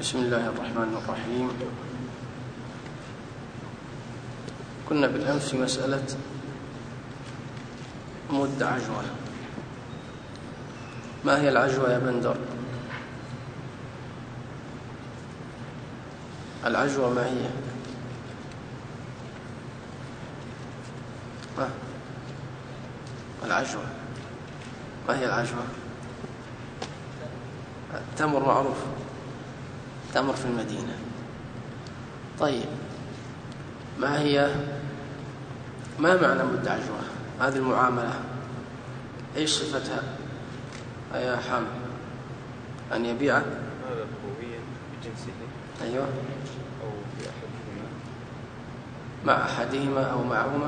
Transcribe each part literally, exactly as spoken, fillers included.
بسم الله الرحمن الرحيم. كنا بالأمس في مسألة مد عجوة. ما هي العجوة يا بندر؟ العجوة ما هي؟ ها؟ العجوة ما هي العجوة؟ التمر معروف، تمر في المدينة. طيب ما هي ما معنى مد عجوة؟ هذه المعاملة ايش صفتها يا حامد؟ أن يبيع هذا قويا بجنسه، أيوة، أو بأحدهما مع أحدهما أو معهما،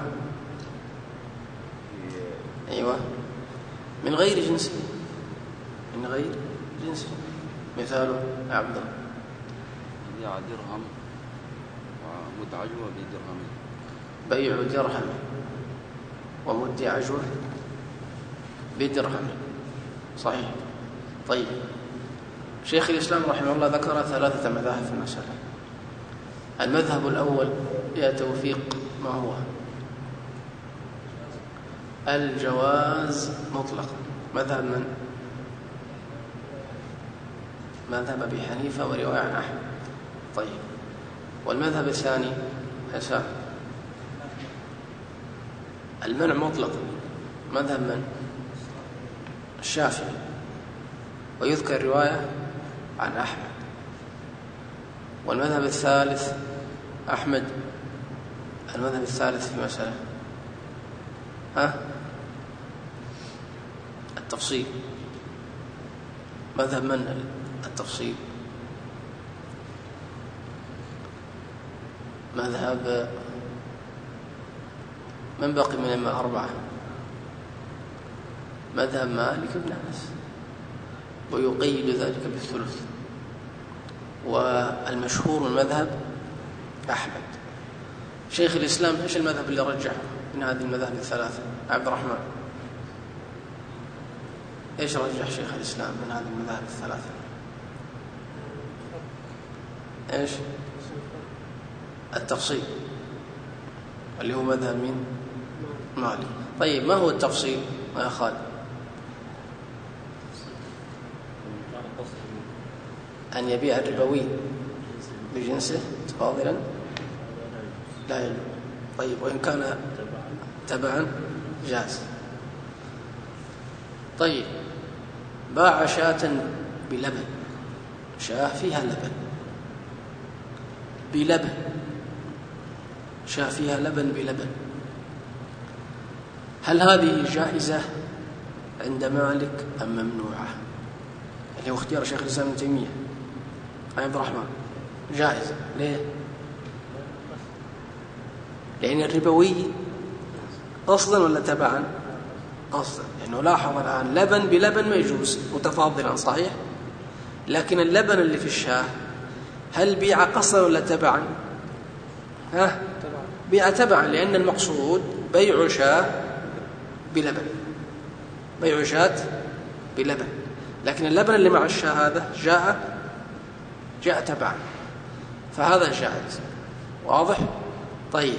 أيوة، من غير جنسه، من غير جنسه. مثاله يا عبد الله؟ بيع درهم ومد عجوة بدرهم. بيع درهم ومد عجوة بدرهم، صحيح. طيب شيخ الإسلام رحمه الله ذكر ثلاثة مذاهب في المسألة. المذهب الأول يا توفيق ما هو؟ الجواز مطلقا. مذهب من؟ مذهب أبي حنيفة ورواية عن أحمد. طيب والمذهب الثاني حسام؟ المنع مطلقا. مذهب من؟ الشافعي، ويذكر رواية عن أحمد. والمذهب الثالث أحمد، المذهب الثالث في مسألة ها التفصيل. مذهب من التفصيل؟ مذهب من بقي من الأئمة الأربعة؟ مذهب مالك بن أنس، ويقيد ذلك بالثلث. والمشهور من مذهب أحمد. شيخ الإسلام إيش المذهب اللي رجحه من هذه المذاهب الثلاثة؟ عبد الرحمن إيش رجح شيخ الإسلام من هذه المذاهب الثلاثة؟ إيش؟ التفصيل، اللي هو مذهب من مالك. طيب ما هو التفصيل يا خالد؟ أن يبيع الربوي بجنسه تفاضلا لا يجوز. طيب وإن كان تبعا جاز. طيب باع شاة بلبن، شاة فيها لبن بلبن، شاة فيها لبن بلبن، هل هذه جائزة عند مالك أم ممنوعة؟ اللي هو اختيار شيخ الإسلام ابن تيمية. عبد الرحمن جائزة. ليه؟ لأن الربوي قصدا ولا تبعا؟ قصدا، لأنه لاحظ الآن لبن بلبن ما يجوز متفاضلا، صحيح؟ لكن اللبن اللي في الشاه هل بيع قصدا ولا تبعا؟ ها؟ بيع تبعا، لأن المقصود بيع شاه بلبن، بيع شاة بلبن، لكن اللبن اللي مع الشاه هذا جاء جاء تبعا، فهذا جائز. واضح؟ طيب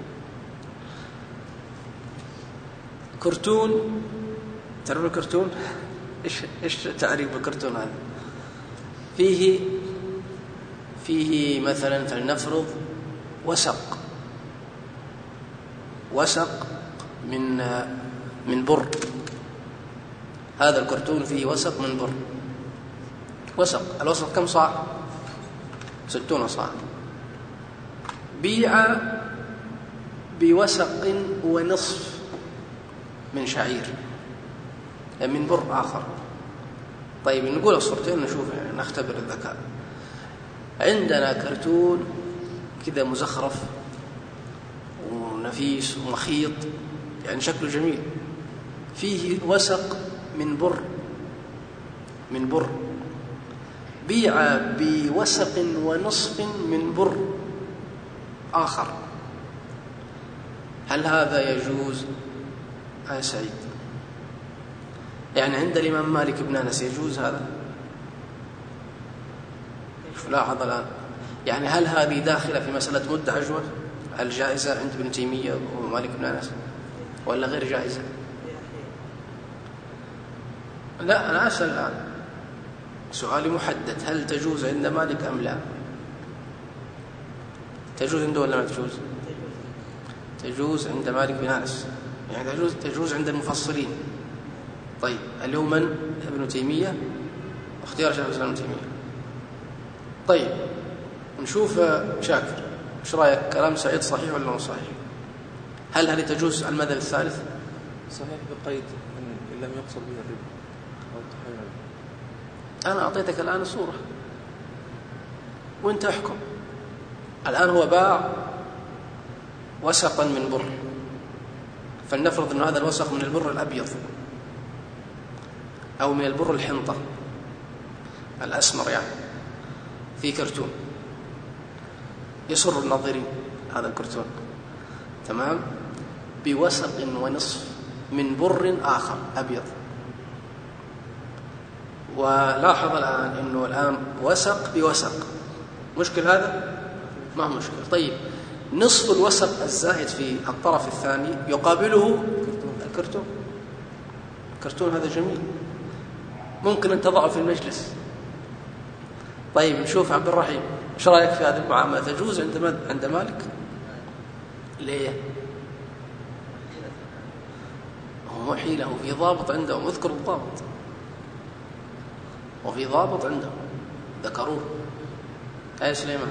كرتون، تعرف الكرتون؟ ايش ايش تعريف الكرتون هذا؟ فيه فيه مثلا فلنفرض وسق، وسق من من بر. هذا الكرتون فيه وسق من بر. وسق، الوسق كم صاع؟ ستون صاع. بيع بوسق ونصف من شعير من بر آخر. طيب نقول الصورتين نشوف، يعني نختبر الذكاء. عندنا كرتون كذا مزخرف ونفيس ومخيط، يعني شكله جميل، فيه وسق من بر من بر بيع بوسق ونصف من بر آخر، هل هذا يجوز يا سعيد؟ يعني عند الإمام مالك بن أنس يجوز هذا؟ شوف لاحظ الآن، يعني هل هذه داخلة في مسألة مد عجوة الجائزة عند ابن تيمية ومالك بن أنس ولا غير جائزة؟ لا، أنا أسأل الآن سؤالي محدد، هل تجوز عند مالك أم لا؟ تجوز عنده ولا ما تجوز؟ تجوز عند مالك بن أنس، يعني تجوز, تجوز عند المفصلين. طيب اللي هو من؟ ابن تيمية، اختيار شيخ الإسلام ابن تيمية. طيب نشوف شاكر، ايش رايك؟ كلام سعيد صحيح ولا مو صحيح؟ هل هل تجوز المذهب الثالث؟ صحيح بقيد إن لم يقصد به الربا أو تحريم الربا. أنا أعطيتك الآن صورة وأنت احكم. الآن هو باع وسقا من بر، فلنفرض أن هذا الوسق من البر الأبيض أو من البر الحنطة الأسمر، يعني في كرتون يسر الناظرين هذا الكرتون، تمام، بوسق ونصف من بر آخر أبيض. ولاحظ الآن أنه الآن وسق بوسق، مشكل هذا؟ ما هو مشكل. طيب نصف الوسق الزائد في الطرف الثاني يقابله الكرتون. الكرتون هذا جميل، ممكن أن تضعه في المجلس. طيب نشوف عبد الرحيم، ايش رايك في هذه المعامله؟ تجوز عند عند مالك؟ ليه؟ هو حيله وفي ضابط عندهم، اذكر الضابط، وفي ضابط عندهم ذكروه. اي سليمان؟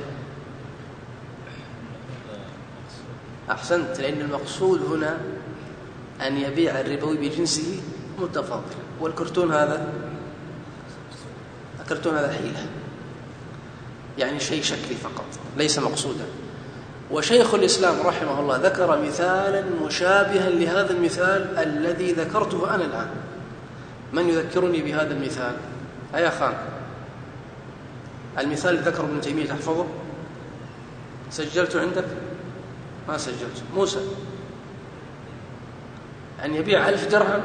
احسنت، لان المقصود هنا ان يبيع الربوي بجنسه متفاضلا، والكرتون هذا الكرتون هذا حيله، يعني شيء شكلي فقط ليس مقصودا. وشيخ الإسلام رحمه الله ذكر مثالا مشابها لهذا المثال الذي ذكرته أنا الآن. من يذكرني بهذا المثال؟ أيا خان، المثال اللي ذكره ابن تيمية تحفظه؟ سجلته عندك؟ ما سجلته. موسى، أن يبيع ألف درهم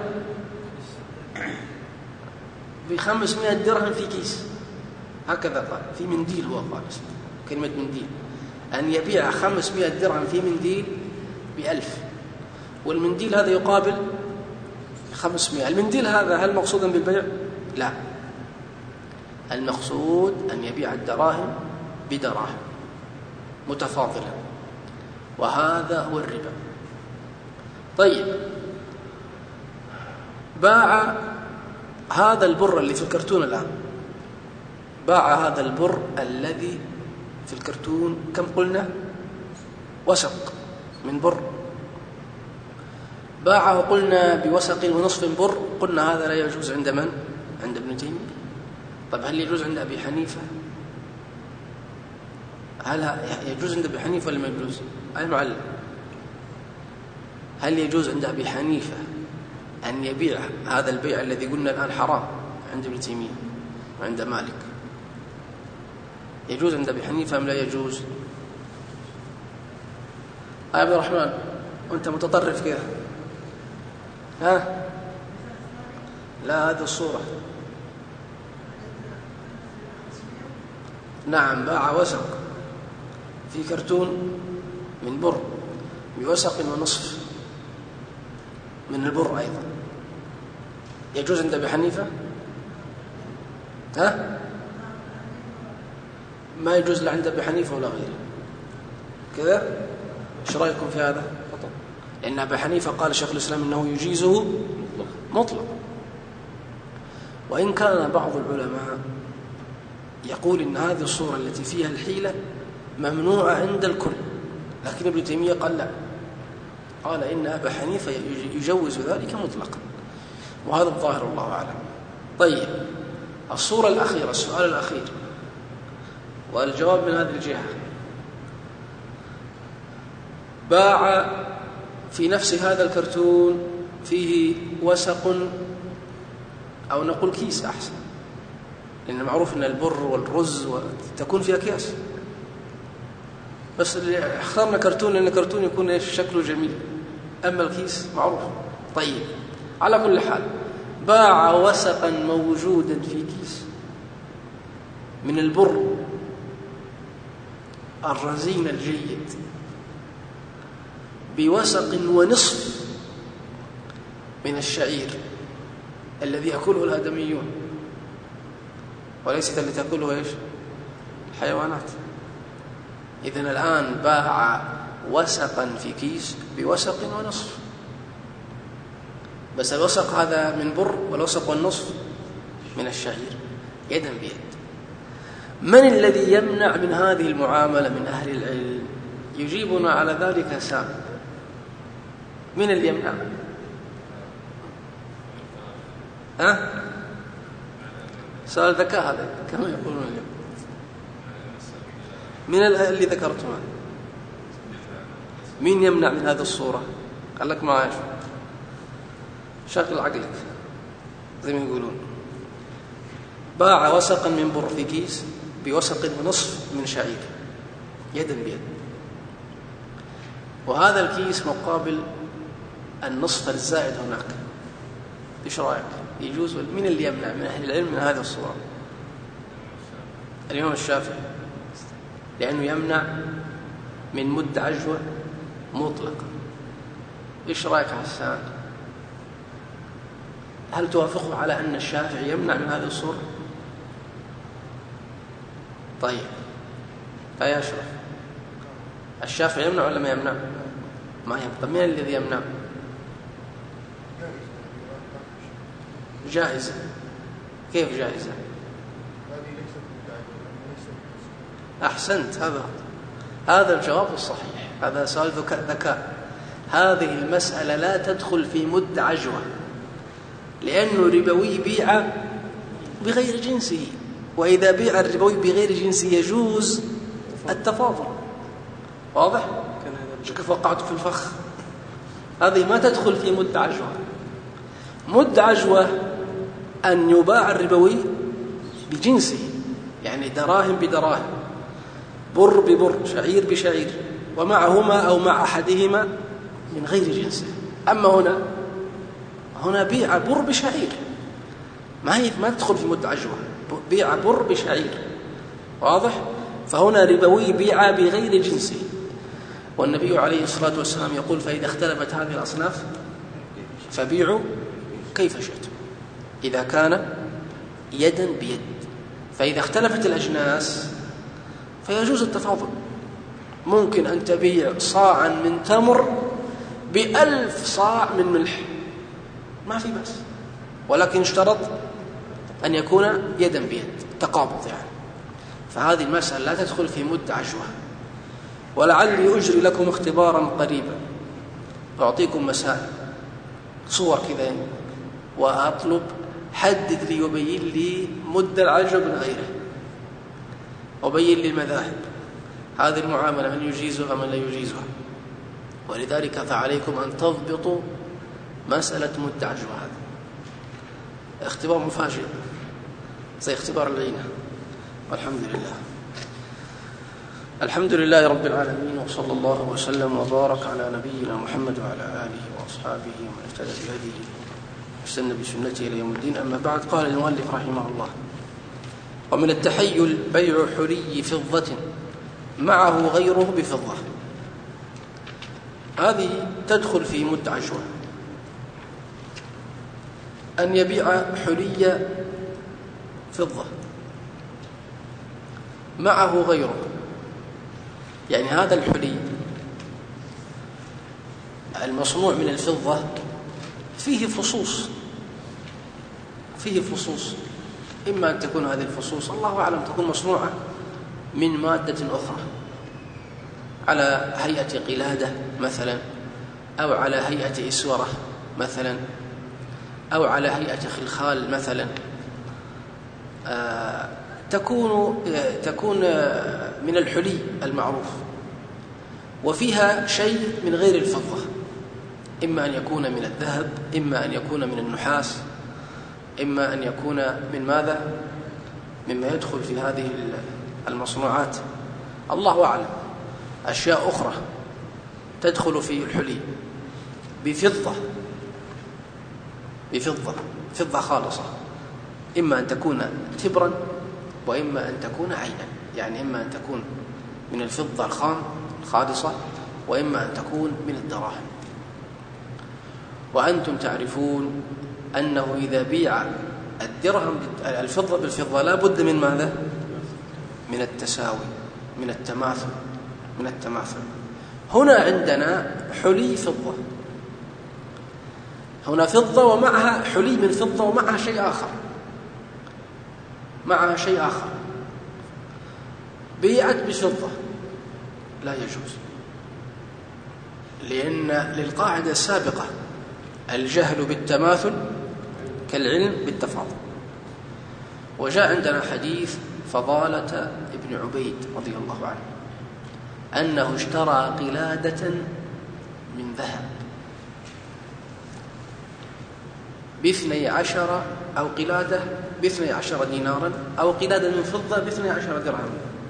بخمسمائة درهم في كيس، هكذا قال، في منديل، هو قال كلمة منديل، أن يبيع خمسمائة درهم في منديل بألف، والمنديل هذا يقابل خمسمائة. المنديل هذا هل مقصودا بالبيع؟ لا، المقصود أن يبيع الدراهم بدراهم متفاضلة، وهذا هو الربا. طيب باع هذا البر اللي في الكرتون الآن، باع هذا البر الذي في الكرتون كم قلنا؟ وسق من بر، باعه قلنا بوسق ونصف بر، قلنا هذا لا يجوز عند من؟ عند ابن تيمية. طيب هل يجوز عند أبي حنيفة؟ هل يجوز عند أبي حنيفة ولا ما يجوز؟ المعلم، هل يجوز عند أبي حنيفة أن يبيع هذا البيع الذي قلنا الآن حرام عند ابن تيمية وعند مالك؟ يجوز عند أبي حنيفة أم لا يجوز؟ يا عبد الرحمن وأنت متطرف كذا، ها؟ لا، هذه الصورة. نعم، باع وسق في كرتون من بر بوسق ونصف من البر أيضا، يجوز عند أبي حنيفة؟ ها؟ ما يجوز لا عند أبي حنيفة ولا غيره كذا. ايش رايكم في هذا؟ لأن أبي حنيفة قال شيخ الإسلام أنه يجيزه مطلق، وإن كان بعض العلماء يقول إن هذه الصورة التي فيها الحيلة ممنوعة عند الكل، لكن ابن تيمية قال لا، قال إن أبا حنيفة يجوز ذلك مطلقا، وهذا الظاهر الله أعلم. طيب الصورة الأخيرة، السؤال الأخير والجواب من هذه الجهة، باع في نفس هذا الكرتون فيه وسق أو نقول كيس أحسن، لأن معروف أن البر والرز تكون فيها أكياس، بس اللي اخترنا كرتون لأن كرتون يكون شكله جميل، أما الكيس معروف. طيب على كل حال باع وسقا موجودا في كيس من البر الرزين الجيد بوسق ونصف من الشعير الذي يأكله الآدميون وليست التي تأكله إيش؟ الحيوانات. إذن الآن باع وسقا في كيس بوسق ونصف، بس الوسق هذا من بر والوسق والنصف من الشعير يدا بيد. من الذي يمنع من هذه المعاملة من أهل العلم؟ يجيبنا على ذلك سام. من اللي يمنع؟ ها؟ سؤال ذكاء هذا كما يقولون اليوم. من اللي ذكرتم؟ مين يمنع من هذه الصورة؟ قال لك ما عايش شغل عقلك زي ما يقولون. باع وسقا من بر في كيس بوسق ونصف من شعير يدا بيد، وهذا الكيس مقابل النصف الزائد هناك. ايش رايك؟ يجوز؟ من اللي يمنع من اهل العلم من هذه الصورة؟ الإمام الشافعي، لأنه يمنع من مد عجوة مطلقة. ايش رايك حسان؟ هل توافقه على أن الشافعي يمنع من هذه الصورة؟ طيب يا أشرف، الشافعي يمنع ولا ما يمنع؟ ما يمنع. طيب من الذي يمنع؟ جائزة. كيف جائزة؟ أحسنت، هذا هذا الجواب الصحيح. هذا سؤال ذكاء. هذه المسألة لا تدخل في مد عجوة، لأنه ربوي بيع بغير جنسه، وإذا بيع الربوي بغير جنسه يجوز التفاضل. واضح؟ كيف وقعت في الفخ؟ هذه ما تدخل في مد عجوة. مد عجوة أن يباع الربوي بجنسه، يعني دراهم بدراهم، بر ببر، شعير بشعير، ومعهما أو مع أحدهما من غير جنسه. أما هنا هنا بيع بر بشعير، ما هي ما تدخل في مد عجوة، بيع بر بشعير. واضح؟ فهنا ربوي بيع بغير جنسه. والنبي عليه الصلاة والسلام يقول: فإذا اختلفت هذه الأصناف فبيعوا كيف شئتم، إذا كان يدا بيد. فإذا اختلفت الأجناس فيجوز التفاضل. ممكن أن تبيع صاعا من تمر بألف صاع من ملح، ما في بس، ولكن اشترط أن يكون يدا بيد، تقابض يعني. فهذه المسألة لا تدخل في مد عجوة. ولعلي أجري لكم اختبارا قريبا، أعطيكم مسائل صور كذا يعني، وأطلب حدد لي وبين لي مد العجوة من غيره، وبين لي المذاهب، هذه المعاملة من يجيزها من لا يجيزها. ولذلك فعليكم أن تضبطوا مسألة مد عجوة. هذا اختبار مفاجئ زي اختبار العينة. والحمد لله. الحمد لله رب العالمين، وصلى الله وسلم وبارك على نبينا محمد وعلى آله وأصحابه ومن اهتدى بهديه واستنى بسنته إلى يوم الدين. أما بعد، قال المؤلف رحمه الله: ومن التحيل بيع حلي فضة معه غيره بفضة. هذه تدخل في مد عجوة، أن يبيع حلي فضة معه غيره. يعني هذا الحلي المصنوع من الفضة فيه فصوص فيه فصوص إما أن تكون هذه الفصوص الله أعلم تكون مصنوعة من مادة أخرى، على هيئة قلادة مثلا، أو على هيئة إسورة مثلا، أو على هيئة خلخال مثلا. آه تكون آه تكون آه من الحلي المعروف، وفيها شيء من غير الفضة، إما أن يكون من الذهب، إما أن يكون من النحاس، إما أن يكون من ماذا؟ مما يدخل في هذه المصنوعات، الله أعلم. أشياء أخرى تدخل في الحلي بفضة بفضة فضة خالصة، إما أن تكون تبرا وإما أن تكون عينا، يعني إما أن تكون من الفضة الخام الخالصة، وإما أن تكون من الدراهم. وأنتم تعرفون أنه إذا بيع الدرهم الفضة بالفضة لا بد من ماذا؟ من التساوي، من التماثل من التماثل هنا عندنا حلي فضة، هنا فضة ومعها حلي من فضة ومعها شيء آخر، معها شيء آخر بيعت بفضة لا يجوز، لأن للقاعدة السابقة الجهل بالتماثل كالعلم بالتفاضل. وجاء عندنا حديث فضالة ابن عبيد رضي الله عنه أنه اشترى قلادة من ذهب باثني عشر أو قلادة باثني عشر دينارا أو قلادة من فضة باثني عشر درهم.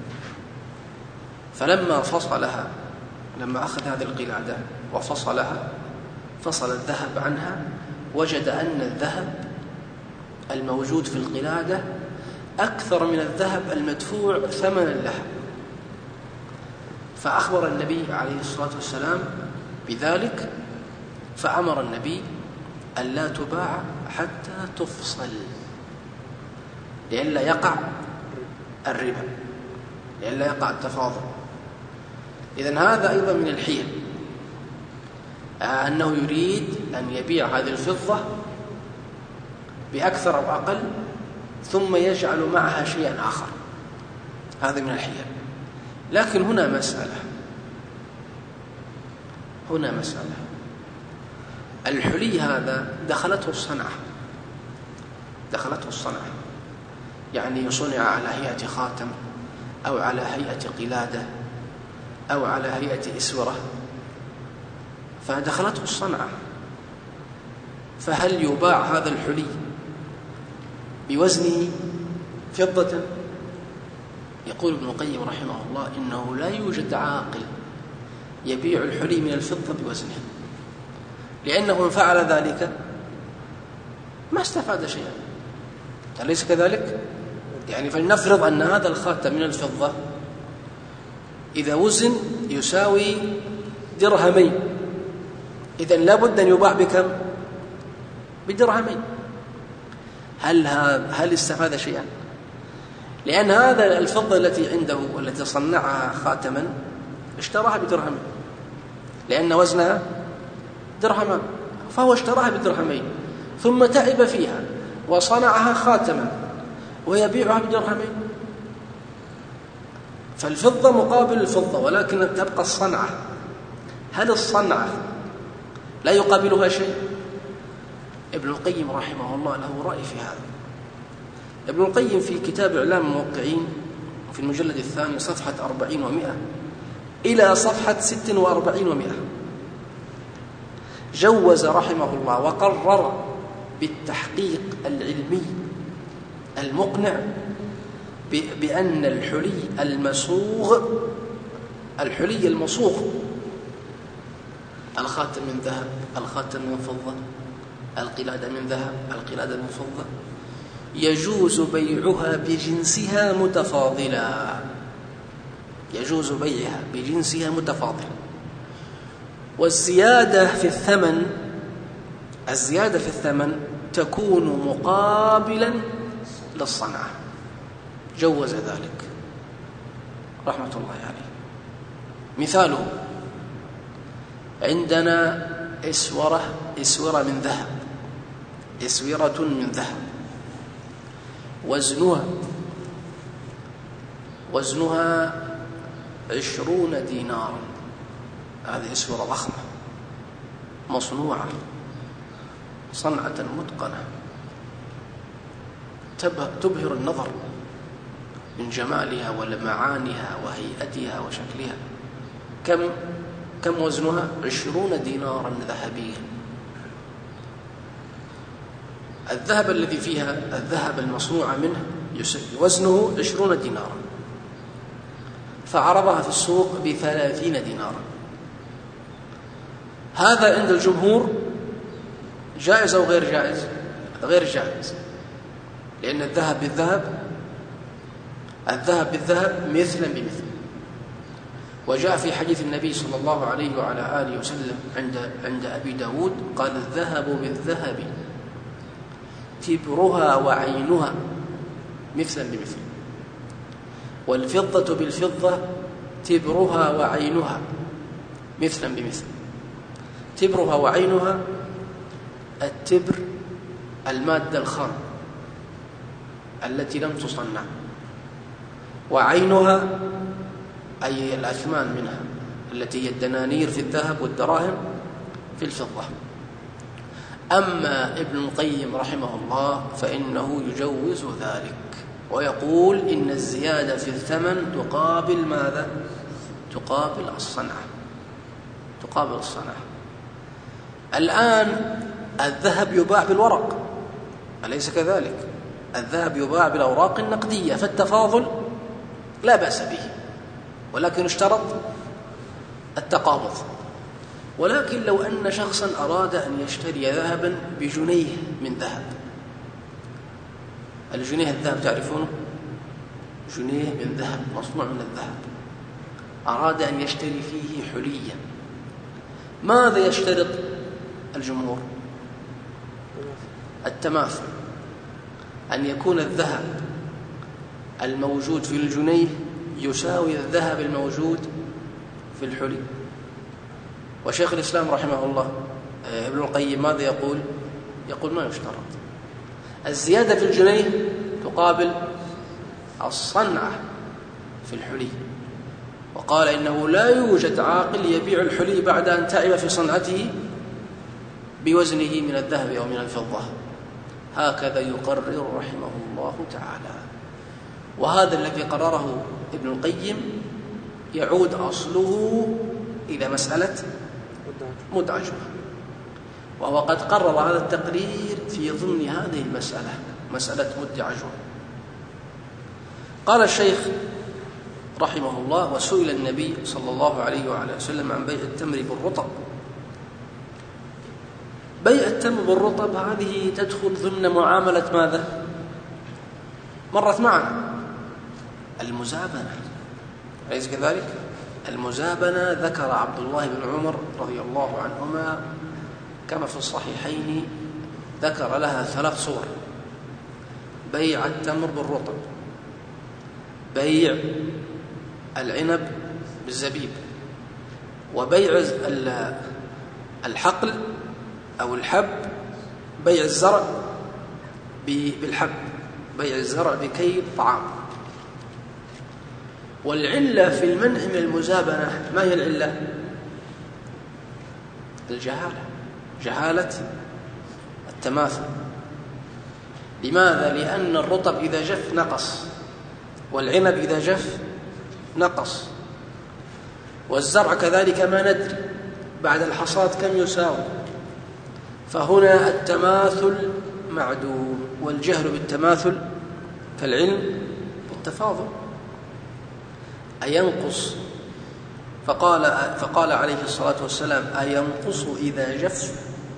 فلما فصلها لما أخذ هذه القلادة وفصلها فصل الذهب عنها وجد أن الذهب الموجود في القلادة أكثر من الذهب المدفوع ثمنا لها، فأخبر النبي عليه الصلاة والسلام بذلك، فأمر النبي ألا تباع حتى تفصل لئلا يقع الربا، لئلا يقع التفاضل. إذن هذا أيضا من الحيل، أنه يريد أن يبيع هذه الفضة بأكثر أو أقل ثم يجعل معها شيئا آخر، هذا من الحيل. لكن هنا مسألة هنا مسألة الحلي هذا دخلته الصنعة دخلته الصنعة يعني صنع على هيئة خاتم أو على هيئة قلادة أو على هيئة إسورة، فدخلته الصنعة. فهل يباع هذا الحلي بوزنه فضة؟ يقول ابن القيم رحمه الله إنه لا يوجد عاقل يبيع الحلي من الفضة بوزنه، لأنه إن فعل ذلك ما استفاد شيئا، أليس كذلك؟ يعني فلنفرض أن هذا الخاتم من الفضة إذا وزن يساوي درهمين، إذن لا بد أن يباع بكم؟ بدرهمين. هل هل استفاد شيئا؟ لأن هذا الفضة التي عنده والتي صنعها خاتما اشتراها بدرهمين لأن وزنها درهمان، فهو اشتراها بدرهمين ثم تعب فيها وصنعها خاتما ويبيعها بدرهمين. فالفضة مقابل الفضة، ولكن تبقى الصنعة. هل الصنعة لا يقابلها شيء؟ ابن القيم رحمه الله له رأي في هذا. ابن القيم في كتاب إعلام الموقعين في المجلد الثاني صفحة أربعين ومئة إلى صفحة ست وأربعين ومئة جوز رحمه الله وقرر بالتحقيق العلمي المقنع بأن الحلي المصوغ الحلي المصوغ الخاتم من ذهب، الخاتم من فضة، القلادة من ذهب، القلادة من فضة، يجوز بيعها بجنسها متفاضلا يجوز بيعها بجنسها متفاضلا والزيادة في الثمن الزيادة في الثمن تكون مقابلا للصنعة. جوز ذلك رحمة الله عليه. مثاله عندنا إسورة إسورة من ذهب إسورة من ذهب وزنها وزنها عشرون دينارا. هذه إسورة ضخمة مصنوعة صنعة متقنة تبهر النظر من جمالها ولمعانها وهيئتها وشكلها. كم كم وزنها؟ عشرون دينارا ذهبيا. الذهب الذي فيها الذهب المصنوع منه وزنه عشرون دينارا، فعرضها في السوق بثلاثين دينارا. هذا عند الجمهور جائز أو غير جائز؟ غير جائز، لأن الذهب بالذهب الذهب بالذهب مثلا بمثل، وجاء في حديث النبي صلى الله عليه وعلى آله وسلم عند عند أبي داود قال: الذهب بالذهب تبرها وعينها مثلا بمثل، والفضة بالفضة تبرها وعينها مثلا بمثل. تبرها وعينها، التبر المادة الخام التي لم تصنع، وعينها أي الأثمان منها التي هي الدنانير في الذهب والدراهم في الفضة. أما ابن القيم رحمه الله فإنه يجوز ذلك ويقول إن الزيادة في الثمن تقابل ماذا؟ تقابل الصنعة، تقابل الصنعة. الآن الذهب يباع بالورق، أليس كذلك؟ الذهب يباع بالأوراق النقدية، فالتفاضل لا بأس به، ولكن اشترط التقابض. ولكن لو أن شخصا أراد أن يشتري ذهبا بجنيه من ذهب، الجنيه الذهب تعرفونه؟ جنيه من ذهب مصنوع من الذهب، أراد أن يشتري فيه حليا، ماذا يشترط الجمهور؟ التماثل، أن يكون الذهب الموجود في الجنيه يساوي الذهب الموجود في الحلي. وشيخ الإسلام رحمه الله ابن القيم ماذا يقول؟ يقول ما يشترط، الزيادة في الجنيه تقابل الصنعة في الحلي، وقال إنه لا يوجد عاقل يبيع الحلي بعد أن تعب في صنعته بوزنه من الذهب أو من الفضة. هكذا يقرر رحمه الله تعالى. وهذا الذي قرره ابن القيم يعود أصله إلى مسألة مدعجة، وهو قد قرر هذا التقرير في ضمن هذه المسألة، مسألة مدعجة. قال الشيخ رحمه الله: وسئل النبي صلى الله عليه وعلى وسلم عن بيع التمر بالرطب. بيع التمر بالرطب هذه تدخل ضمن معاملة ماذا؟ مرت معنا المزابنة، أليس كذلك؟ المزابنة ذكر عبد الله بن عمر رضي الله عنهما كما في الصحيحين، ذكر لها ثلاث صور: بيع التمر بالرطب، بيع العنب بالزبيب، وبيع الحقل أو الحب، بيع الزرع بالحب، بيع الزرع بكيل طعام. والعلة في المنع من المزابنة ما هي العلة؟ الجهالة، جهالة التماثل. لماذا؟ لأن الرطب إذا جف نقص، والعنب إذا جف نقص، والزرع كذلك ما ندري بعد الحصاد كم يساوي. فهنا التماثل معدوم، والجهل بالتماثل كالعلم بالتفاضل. أينقص؟ فقال, فقال عليه الصلاة والسلام: أينقص إذا جف؟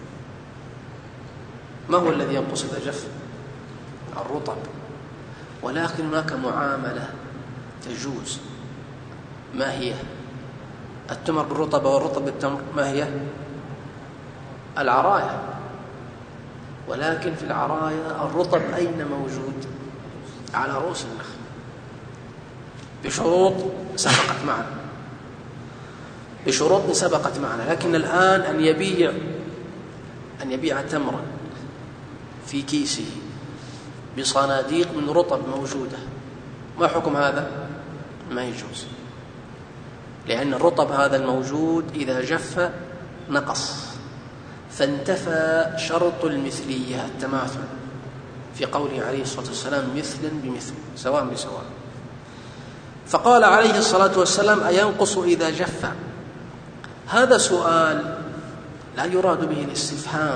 ما هو الذي ينقص إذا جف؟ الرطب. ولكن هناك معاملة تجوز، ما هي؟ التمر بالرطب والرطب بالتمر، ما هي؟ العرايا. ولكن في العرايا الرطب أين موجود؟ على رؤوس النخل بشروط سبقت معنا، بشروط سبقت معنا. لكن الآن أن يبيع أن يبيع تمرا في كيسه بصناديق من رطب موجودة، ما حكم هذا؟ ما يجوز، لأن الرطب هذا الموجود إذا جف نقص، فانتفى شرط المثلية التماثل في قوله عليه الصلاة والسلام: مثلا بمثل سواء بسواء. فقال عليه الصلاة والسلام: أينقص إذا جف؟ هذا سؤال لا يراد به الاستفهام،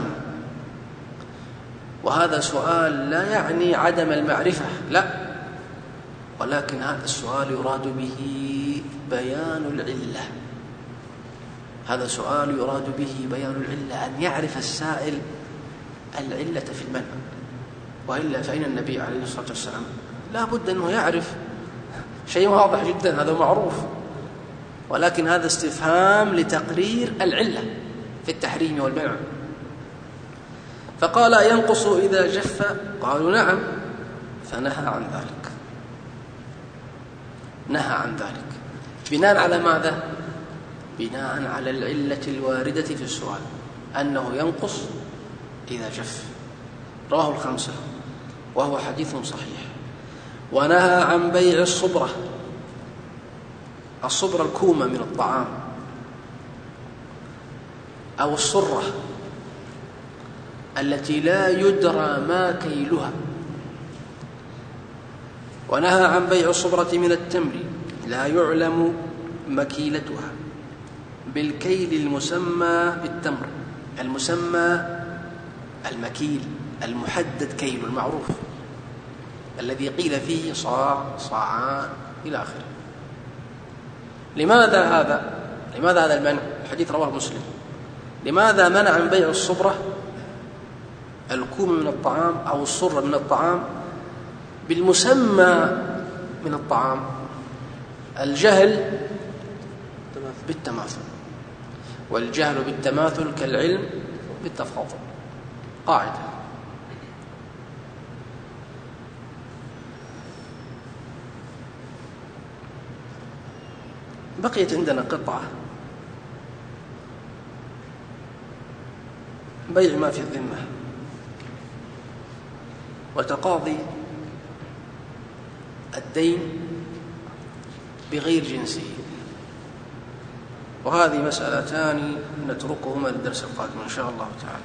وهذا سؤال لا يعني عدم المعرفة، لا، ولكن هذا السؤال يراد به بيان العلة. هذا سؤال يراد به بيان العلة، أن يعرف السائل العلة في المنع. وإلا فإن النبي عليه الصلاة والسلام لا بد أنه يعرف شيء واضح جدا، هذا معروف، ولكن هذا استفهام لتقرير العلة في التحريم والمنع. فقال ينقص إذا جف؟ قالوا نعم، فنهى عن ذلك، نهى عن ذلك بناء على ماذا؟ بناء على العلة الواردة في السؤال أنه ينقص إذا جف. رواه الخمسة وهو حديث صحيح. ونهى عن بيع الصبرة، الصبرة الكومة من الطعام أو الصرة التي لا يدرى ما كيلها. ونهى عن بيع الصبرة من التمر لا يعلم مكيلتها بالكيل المسمى بالتمر، المسمى المكيل المحدد كيل المعروف الذي قيل فيه صاع صاعان إلى آخره. لماذا هذا؟ لماذا هذا المنع؟ الحديث رواه مسلم. لماذا منع عن بيع الصبرة الكوم من الطعام أو الصرة من الطعام بالمسمى من الطعام؟ الجهل بالتماثل، والجهل بالتماثل كالعلم بالتفاضل، قاعدة. بقيت عندنا قطعة بيع ما في الذمة وتقاضي الدين بغير جنسه، وهذه مسألتان نتركهما للدرس القادم إن شاء الله تعالى.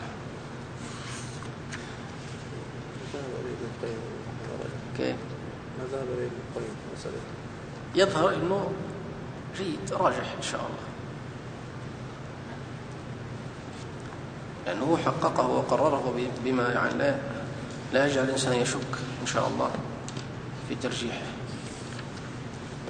كيف؟ ماذا بريد القيم مسألة؟ يظهر أنه جيد راجح إن شاء الله، لأنه حققه وقرره بما يعني لا يجعل الإنسان يشك إن شاء الله في ترجيحه.